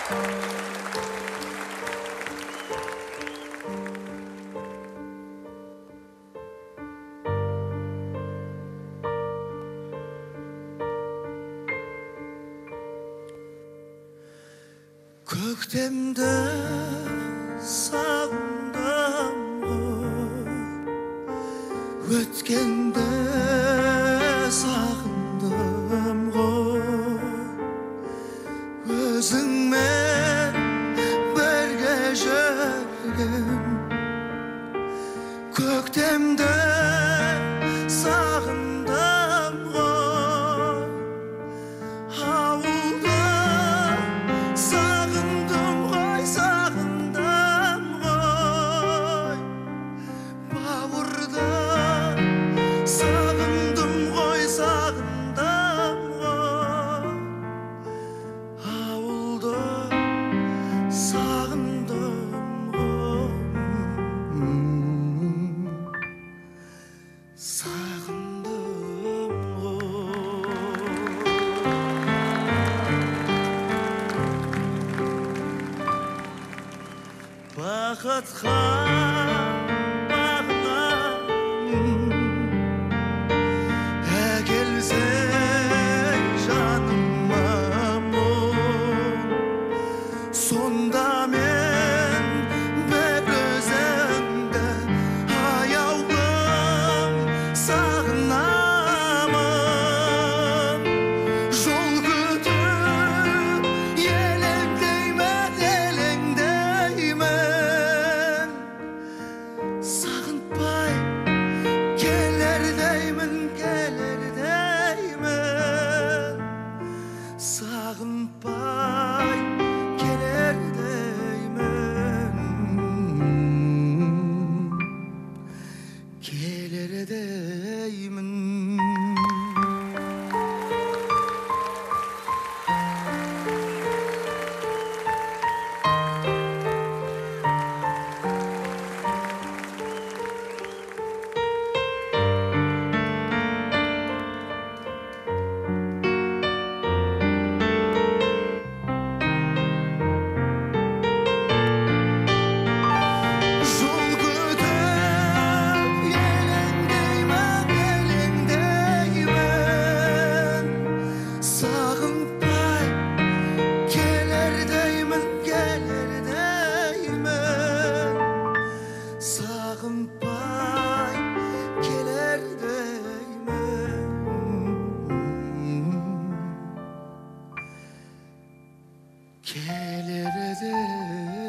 Көктемді сағындым ғой, өткенді сағындым ғой, өзіңмен бірге жүрген көктемді сағындым ғой, ауылды сағындым ғой, сағындым ғой, бауырды сағындым ғой, сағындым ғой, ауылды сағындым ғой, сағындым ғой. Бақытқа бағынамын, әкелсең жаныма мұң, сонда мен бір өзіңді аяулым сағынамын. Жол күтіп елеңдеймін, елеңдеймін, сағынтпай келер деймін, келер деймін, сағынтпай келер деймін, келер деймін. Жол күтіп елеңдеймін, елеңдеймін, сағынтпай келер деймін, келер деймін, сағынтпай келер деймін, келер деймін.